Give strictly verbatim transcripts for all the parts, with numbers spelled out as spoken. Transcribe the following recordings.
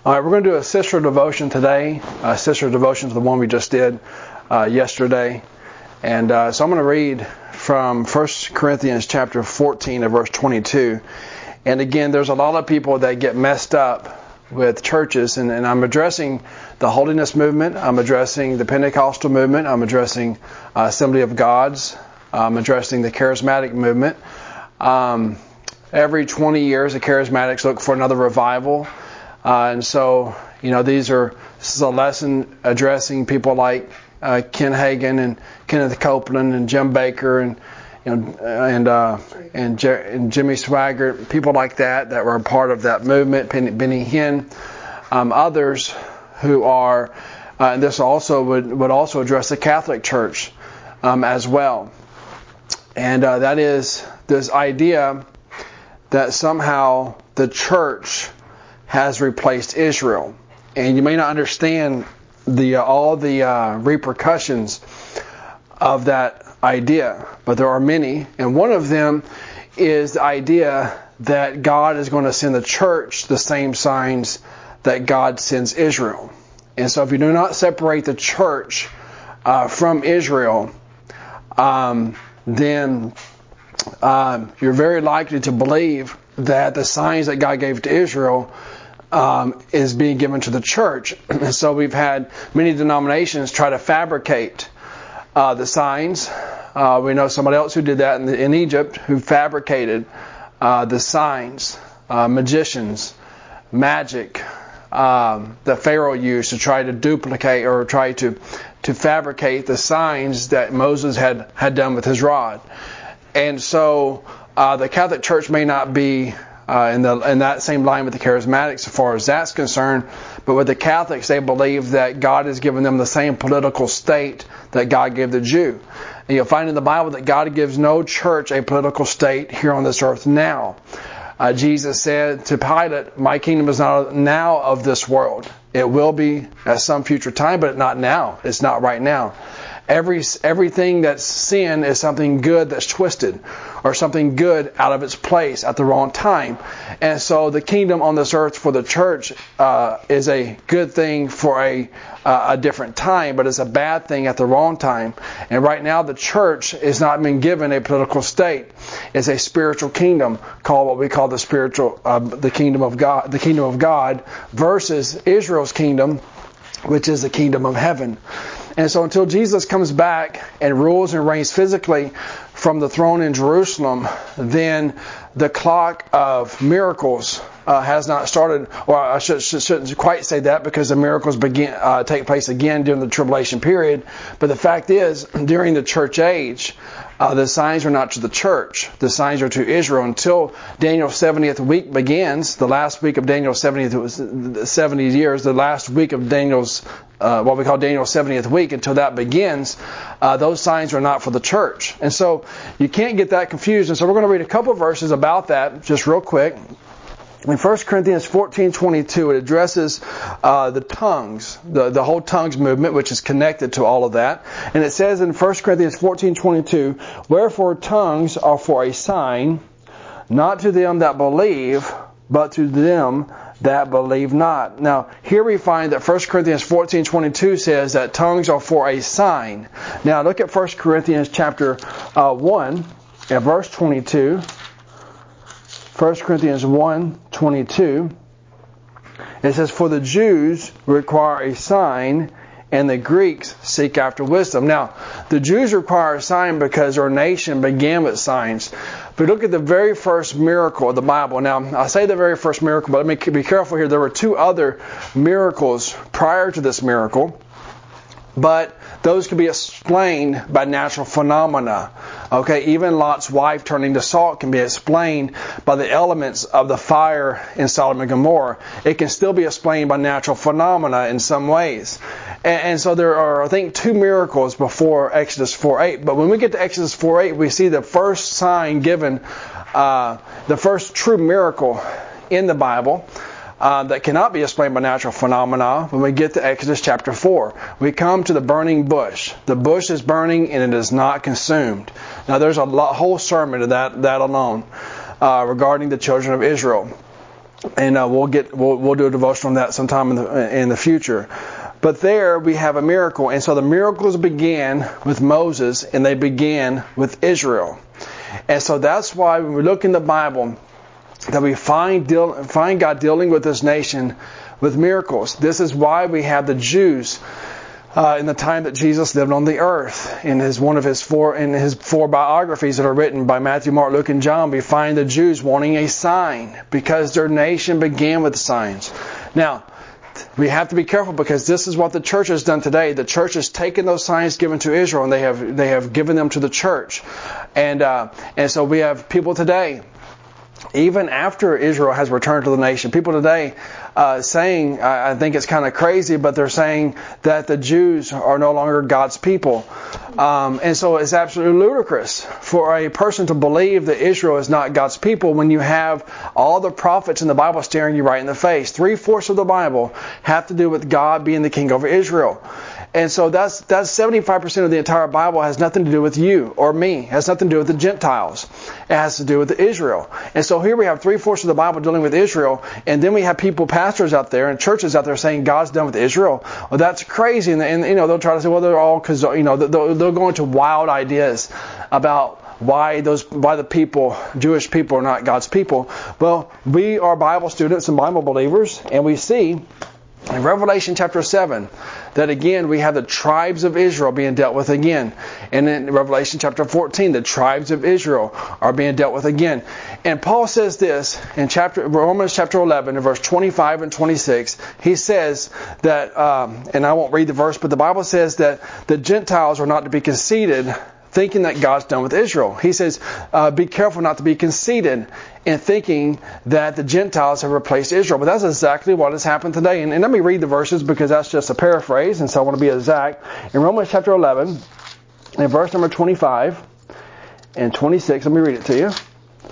All right, we're going to do a sister devotion today, a sister devotion to the one we just did uh, yesterday. And uh, so I'm going to read from First Corinthians chapter fourteen and verse twenty-two. And again, there's a lot of people that get messed up with churches, and, and I'm addressing the holiness movement, I'm addressing the Pentecostal movement, I'm addressing uh, Assembly of Gods, I'm addressing the charismatic movement. Um, every twenty years, the charismatics look for another revival. Uh, and so, you know, these are, this is a lesson addressing people like uh, Ken Hagin and Kenneth Copeland and Jim Baker and, you know, and uh, and, Jer- and Jimmy Swaggart, people like that that were a part of that movement, Benny, Benny Hinn, um, others who are, uh, and this also would, would also address the Catholic Church um, as well. And uh, that is this idea that somehow the church has replaced Israel. And you may not understand the uh, all the uh, repercussions of that idea, but there are many. And one of them is the idea that God is going to send the church the same signs that God sends Israel. And so if you do not separate the church uh, from Israel, um, then um, you're very likely to believe that the signs that God gave to Israel Um, is being given to the church. And so we've had many denominations try to fabricate uh, the signs. Uh, we know somebody else who did that in, the, in Egypt, who fabricated uh, the signs, uh, magicians, magic, um, that Pharaoh used to try to duplicate or try to, to fabricate the signs that Moses had, had done with his rod. And so uh, the Catholic Church may not be Uh, in, the, in that same line with the charismatics as far as that's concerned. But with the Catholics, they believe that God has given them the same political state that God gave the Jew. And you'll find in the Bible that God gives no church a political state here on this earth now. Uh, Jesus said to Pilate, "My kingdom is not now of this world. It will be at some future time, but not now. It's not right now." Every everything that's sin is something good that's twisted, or something good out of its place at the wrong time. And so the kingdom on this earth for the church uh, is a good thing for a uh, a different time, but it's a bad thing at the wrong time. And right now the church is not being given a political state. It's a spiritual kingdom called what we call the spiritual, uh, the kingdom of God, the kingdom of God versus Israel's kingdom, which is the kingdom of heaven. And so until Jesus comes back and rules and reigns physically from the throne in Jerusalem, then the clock of miracles uh, has not started. Or I should, should, shouldn't quite say that, because the miracles begin uh, take place again during the tribulation period. But the fact is, during the church age, uh, the signs are not to the church. The signs are to Israel until Daniel's seventieth week begins. The last week of Daniel's seventieth seventy years, the last week of Daniel's Uh, what we call Daniel's seventieth week, until that begins, uh, those signs are not for the church. And so you can't get that confused. And so we're going to read a couple of verses about that just real quick. In First Corinthians fourteen twenty-two, it addresses uh, the tongues, the, the whole tongues movement, which is connected to all of that. And it says in First Corinthians fourteen twenty-two, "Wherefore tongues are for a sign, not to them that believe, but to them that believe not." Now, here we find that First Corinthians fourteen twenty-two says that tongues are for a sign. Now, look at First Corinthians chapter uh, one and verse twenty-two. First Corinthians one twenty-two. It says, "For the Jews require a sign, and the Greeks seek after wisdom." Now, the Jews require a sign because their nation began with signs. But look at the very first miracle of the Bible. Now, I say the very first miracle, but let me be careful here. There were two other miracles prior to this miracle, but those could be explained by natural phenomena. Okay, even Lot's wife turning to salt can be explained by the elements of the fire in Sodom and Gomorrah. It can still be explained by natural phenomena in some ways. And, and so there are, I think, two miracles before Exodus four eight. But when we get to Exodus four eight, we see the first sign given, uh, the first true miracle in the Bible. Uh, that cannot be explained by natural phenomena. When we get to Exodus chapter four, we come to the burning bush. The bush is burning and it is not consumed. Now there's a lot, whole sermon to that, that alone uh, regarding the children of Israel. And uh, we'll get we'll, we'll do a devotion on that sometime in the in the future. But there we have a miracle. And so the miracles began with Moses and they began with Israel. And so that's why when we look in the Bible that we find deal, find God dealing with this nation with miracles. This is why we have the Jews uh, in the time that Jesus lived on the earth. In his one of his four in his four biographies that are written by Matthew, Mark, Luke, and John, we find the Jews wanting a sign because their nation began with signs. Now, we have to be careful because this is what the church has done today. The church has taken those signs given to Israel and they have they have given them to the church, and uh, and so we have people today. Even after Israel has returned to the nation, people today uh, saying, I think it's kind of crazy, but they're saying that the Jews are no longer God's people. Um, and so it's absolutely ludicrous for a person to believe that Israel is not God's people when you have all the prophets in the Bible staring you right in the face. Three-fourths of the Bible have to do with God being the king over Israel. And so that's that's seventy-five percent of the entire Bible has nothing to do with you or me. It has nothing to do with the Gentiles. It has to do with Israel. And so here we have three-fourths of the Bible dealing with Israel, and then we have people, pastors out there and churches out there saying God's done with Israel. Well, that's crazy. And, and you know, they'll try to say, well, they're all, because, you know, they'll, they'll go into wild ideas about why those why the people, Jewish people, are not God's people. Well, we are Bible students and Bible believers, and we see in Revelation chapter seven, that again we have the tribes of Israel being dealt with again. And in Revelation chapter fourteen, the tribes of Israel are being dealt with again. And Paul says this in chapter Romans chapter eleven, in verse twenty-five and twenty-six. He says that, um, and I won't read the verse, but the Bible says that the Gentiles are not to be conceited, thinking that God's done with Israel. He says, uh, be careful not to be conceited in thinking that the Gentiles have replaced Israel. But that's exactly what has happened today. And, and let me read the verses because that's just a paraphrase, and so I want to be exact. In Romans chapter eleven, in verse number twenty-five and twenty-six, let me read it to you.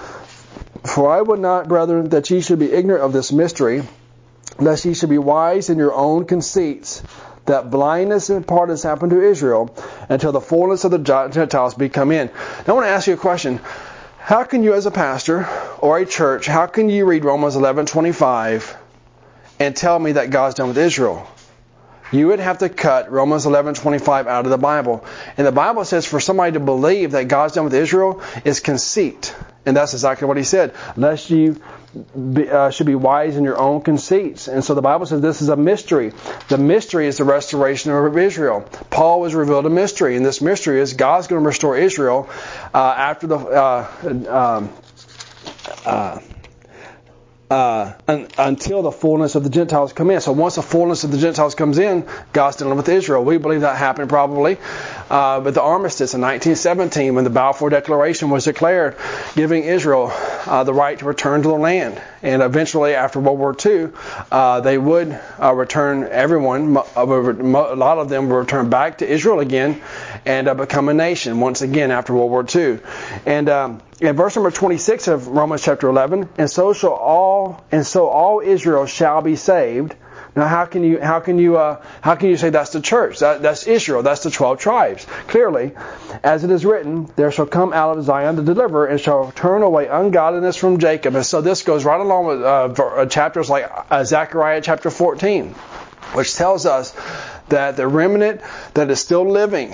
For I would not, brethren, that ye should be ignorant of this mystery, lest ye should be wise in your own conceits, that blindness in part has happened to Israel until the fullness of the Gentiles be come in. Now I want to ask you a question. How can you as a pastor or a church, how can you read Romans eleven twenty-five and tell me that God's done with Israel? You would have to cut Romans eleven twenty-five out of the Bible. And the Bible says for somebody to believe that God's done with Israel is conceit. And that's exactly what he said. Lest you be, uh, should be wise in your own conceits. And so the Bible says this is a mystery. The mystery is the restoration of Israel. Paul was revealed a mystery. And this mystery is God's going to restore Israel uh, after the... Uh, um, uh, Uh, un, until the fullness of the Gentiles come in. So once the fullness of the Gentiles comes in, God's dealing with Israel. We believe that happened probably uh, with the armistice in nineteen seventeen when the Balfour Declaration was declared, giving Israel uh, the right to return to the land. And eventually, after World War Two, uh, they would uh, return everyone. A lot of them would return back to Israel again and uh, become a nation once again after World War Two. And um, in verse number twenty-six of Romans chapter eleven, and so shall all, and so all Israel shall be saved. Now, how can you, how can you, uh, how can you say that's the church? That, that's Israel. That's the twelve tribes. Clearly, as it is written, there shall come out of Zion the deliverer, and shall turn away ungodliness from Jacob. And so this goes right along with uh, chapters like uh, Zechariah chapter fourteen, which tells us that the remnant that is still living,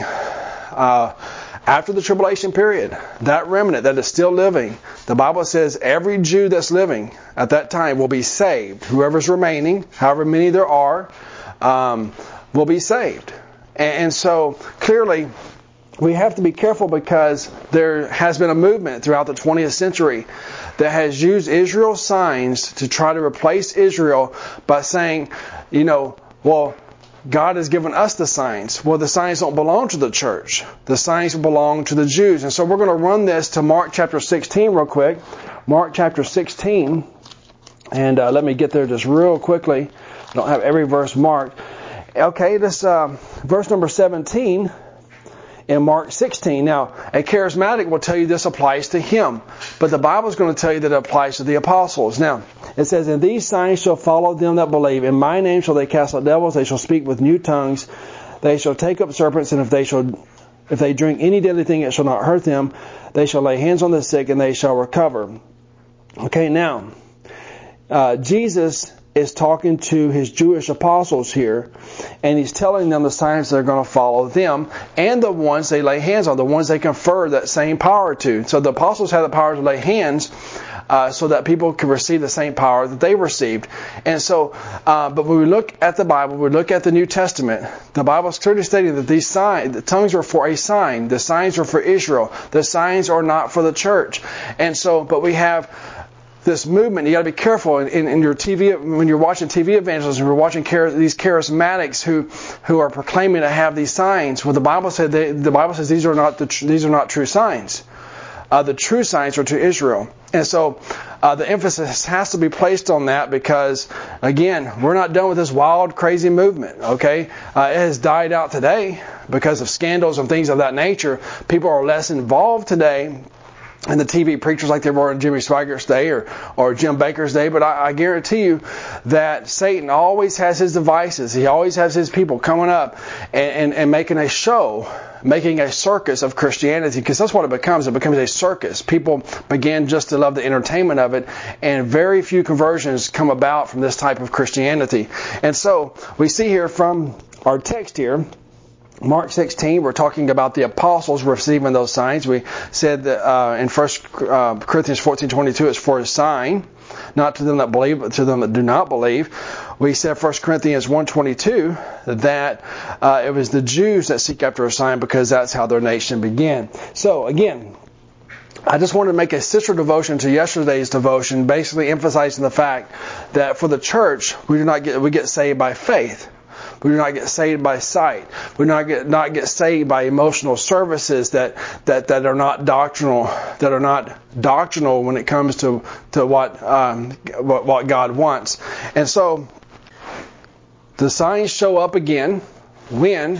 uh, after the tribulation period, that remnant that is still living, the Bible says every Jew that's living at that time will be saved. Whoever's remaining, however many there are, um, will be saved. And, and so clearly we have to be careful because there has been a movement throughout the twentieth century that has used Israel's signs to try to replace Israel by saying, you know, well, God has given us the signs. Well, the signs don't belong to the church. The signs belong to the Jews. And so we're going to run this to Mark chapter sixteen real quick. Mark chapter sixteen. And uh, let me get there just real quickly. I don't have every verse marked. Okay, this uh, verse number seventeen in Mark sixteen. Now, a charismatic will tell you this applies to him. But the Bible is going to tell you that it applies to the apostles. Now, it says, and these signs shall follow them that believe. In my name shall they cast out devils. They shall speak with new tongues. They shall take up serpents. And if they shall, if they drink any deadly thing, it shall not hurt them. They shall lay hands on the sick, and they shall recover. Okay, now, uh, Jesus is talking to his Jewish apostles here, and he's telling them the signs that are going to follow them and the ones they lay hands on, the ones they confer that same power to. So the apostles had the power to lay hands uh, so that people could receive the same power that they received. And so, uh, but when we look at the Bible, we look at the New Testament, the Bible is clearly stating that these signs, the tongues are for a sign. The signs are for Israel. The signs are not for the church. And so, but we have this movement. You got to be careful in, in, in your T V when you're watching T V evangelism. You're watching char- these charismatics who, who are proclaiming to have these signs. Well, the Bible said they, the Bible says these are not the tr- these are not true signs. Uh, the true signs are to Israel, and so uh, the emphasis has to be placed on that because, again, we're not done with this wild, crazy movement. Okay, uh, it has died out today because of scandals and things of that nature. People are less involved today. And the T V preachers like they were in Jimmy Swaggart's day or, or Jim Baker's day. But I, I guarantee you that Satan always has his devices. He always has his people coming up and, and, and making a show, making a circus of Christianity. Because that's what it becomes. It becomes a circus. People begin just to love the entertainment of it. And very few conversions come about from this type of Christianity. And so we see here from our text here, Mark sixteen, we're talking about the apostles receiving those signs. We said that uh, in First Corinthians fourteen twenty-two, it's for a sign, not to them that believe, but to them that do not believe. We said First Corinthians one twenty-two that uh, it was the Jews that seek after a sign because that's how their nation began. So again, I just wanted to make a sister devotion to yesterday's devotion, basically emphasizing the fact that for the church, we do not get we get saved by faith. We do not get saved by sight. We do not get not get saved by emotional services that, that, that are not doctrinal, that are not doctrinal when it comes to to what um, what, what God wants. And so the signs show up again when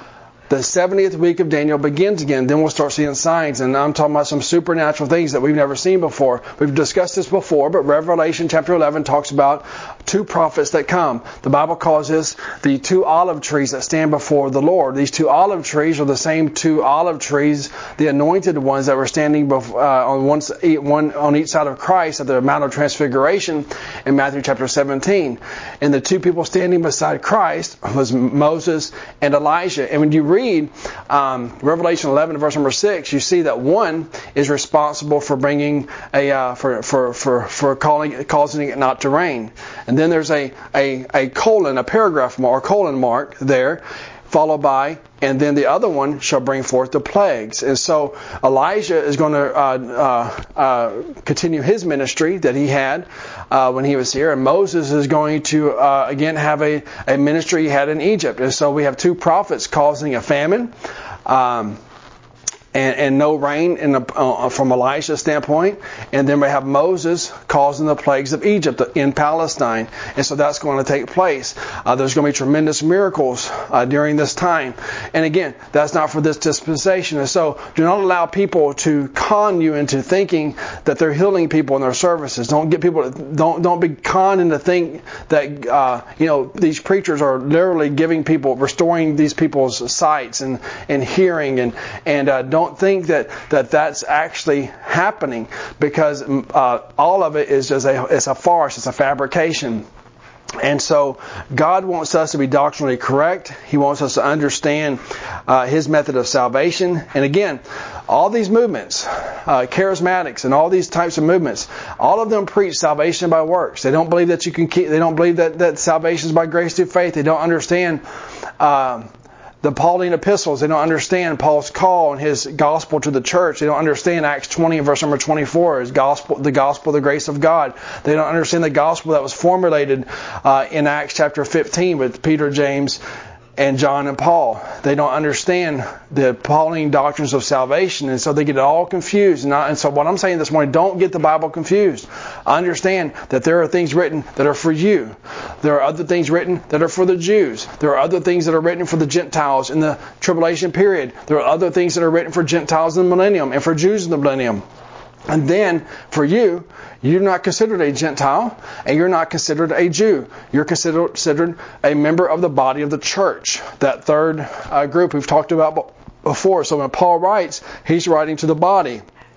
the seventieth week of Daniel begins again. Then we'll start seeing signs. And I'm talking about some supernatural things that we've never seen before. We've discussed this before, but Revelation chapter eleven talks about two prophets that come. The Bible calls this the two olive trees that stand before the Lord. These two olive trees are the same two olive trees, the anointed ones that were standing before, uh, on one, one on each side of Christ at the Mount of Transfiguration in Matthew chapter seventeen. And the two people standing beside Christ was Moses and Elijah. And when you read Um, Revelation eleven, verse number six, you see that one is responsible for bringing a uh, for for for for calling causing it not to rain, and then there's a a a colon, a paragraph mark, colon mark there, followed by, and then the other one shall bring forth the plagues. And so Elijah is going to uh, uh, uh, continue his ministry that he had uh, when he was here, and Moses is going to uh, again have a, a ministry he had in Egypt. And so we have two prophets causing a famine. Um, And, and no rain in the, uh, from Elisha's standpoint. And then we have Moses causing the plagues of Egypt in Palestine. And so that's going to take place. Uh, there's going to be tremendous miracles uh, during this time. And again, that's not for this dispensation. And so do not allow people to con you into thinking that they're healing people in their services. Don't get people, to, don't don't be conned into think that uh, you know these preachers are literally giving people, restoring these people's sights and, and hearing and and uh, don't. Don't think that, that that's actually happening, because uh, all of it is just a it's a farce, it's a fabrication. And so God wants us to be doctrinally correct. He wants us to understand uh, His method of salvation. And again, all these movements, uh, charismatics and all these types of movements, all of them preach salvation by works. They don't believe that you can keep. They don't believe that, that salvation is by grace through faith. They don't understand Uh, the Pauline epistles. They don't understand Paul's call and his gospel to the church. They don't understand Acts twenty and verse number twenty-four, his gospel, the gospel of the grace of God. They don't understand the gospel that was formulated uh, in Acts chapter fifteen with Peter, James, and John and Paul. They don't understand the Pauline doctrines of salvation, and so they get it all confused. And, I, and so what I'm saying this morning, don't get the Bible confused. Understand that there are things written that are for you. There are other things written that are for the Jews. There are other things that are written for the Gentiles in the tribulation period. There are other things that are written for Gentiles in the millennium and for Jews in the millennium. And then, for you, you're not considered a Gentile, and you're not considered a Jew. You're considered, considered a member of the body of the church. That third uh, group we've talked about before. So when Paul writes, he's writing to the body.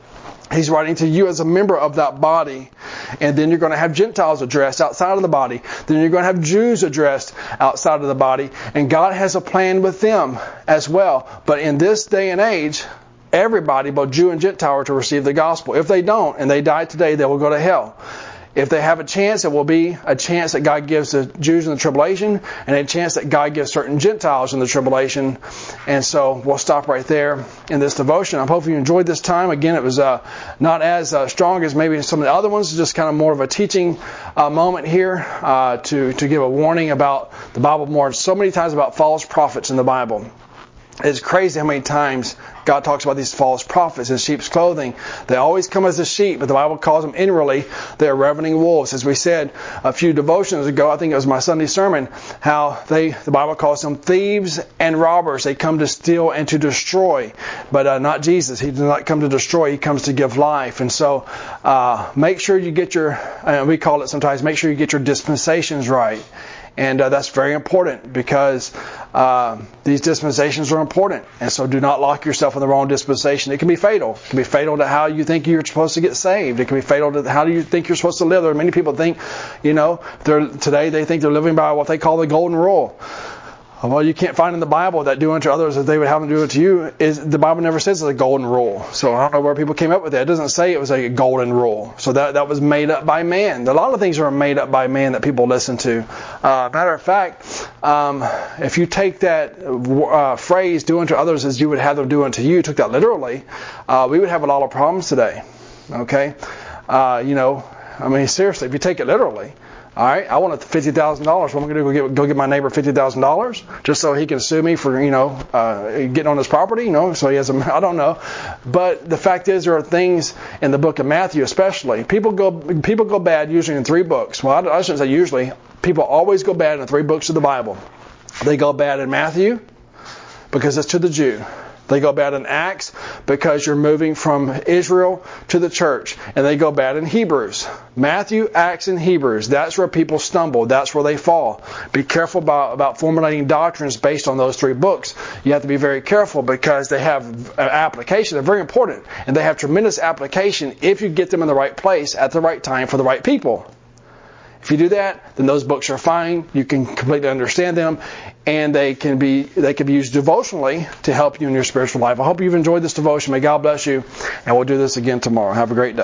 He's writing to you as a member of that body. And then you're going to have Gentiles addressed outside of the body. Then you're going to have Jews addressed outside of the body. And God has a plan with them as well. But in this day and age, everybody, both Jew and Gentile, are to receive the gospel. If they don't, and they die today, they will go to hell. If they have a chance, it will be a chance that God gives the Jews in the tribulation, and a chance that God gives certain Gentiles in the tribulation. And so we'll stop right there in this devotion. I hope you enjoyed this time. Again, it was uh, not as uh, strong as maybe some of the other ones. It's just kind of more of a teaching uh, moment here uh, to, to give a warning about the Bible more. So many times about false prophets in the Bible. It's crazy how many times God talks about these false prophets in sheep's clothing. They always come as a sheep, but the Bible calls them inwardly, they're ravening wolves. As we said a few devotions ago, I think it was my Sunday sermon, how they the Bible calls them thieves and robbers. They come to steal and to destroy, but uh, not Jesus. He does not come to destroy. He comes to give life. And so uh, make sure you get your, uh, we call it sometimes, make sure you get your dispensations right. And uh, that's very important because uh, these dispensations are important. And so do not lock yourself in the wrong dispensation. It can be fatal. It can be fatal to how you think you're supposed to get saved. It can be fatal to how do you think you're supposed to live. There are many people think, you know, they're today they think they're living by what they call the golden rule. Well, you can't find in the Bible that do unto others as they would have them do unto you. Is the Bible never says it's a golden rule. So I don't know where people came up with that. It doesn't say it was a golden rule. So that that was made up by man. A lot of things are made up by man that people listen to. Uh, matter of fact, um, if you take that uh, phrase, do unto others as you would have them do unto you, took that literally, uh, we would have a lot of problems today. Okay? Uh, you know, I mean, seriously, if you take it literally, all right, I want fifty thousand dollars. What am I going to do? Go get, go get my neighbor fifty thousand dollars just so he can sue me for, you know, uh, getting on his property, you know, so he has a, I don't know. But the fact is there are things in the book of Matthew especially. People go people go bad usually in three books. Well, I, I shouldn't say usually. People always go bad in the three books of the Bible. They go bad in Matthew because it's to the Jew. They go bad in Acts because you're moving from Israel to the church. And they go bad in Hebrews. Matthew, Acts, and Hebrews. That's where people stumble. That's where they fall. Be careful about, about formulating doctrines based on those three books. You have to be very careful because they have application. They're very important. And they have tremendous application if you get them in the right place at the right time for the right people. If you do that, then those books are fine. You can completely understand them, and they can be they can be used devotionally to help you in your spiritual life. I hope you've enjoyed this devotion. May God bless you, and we'll do this again tomorrow. Have a great day.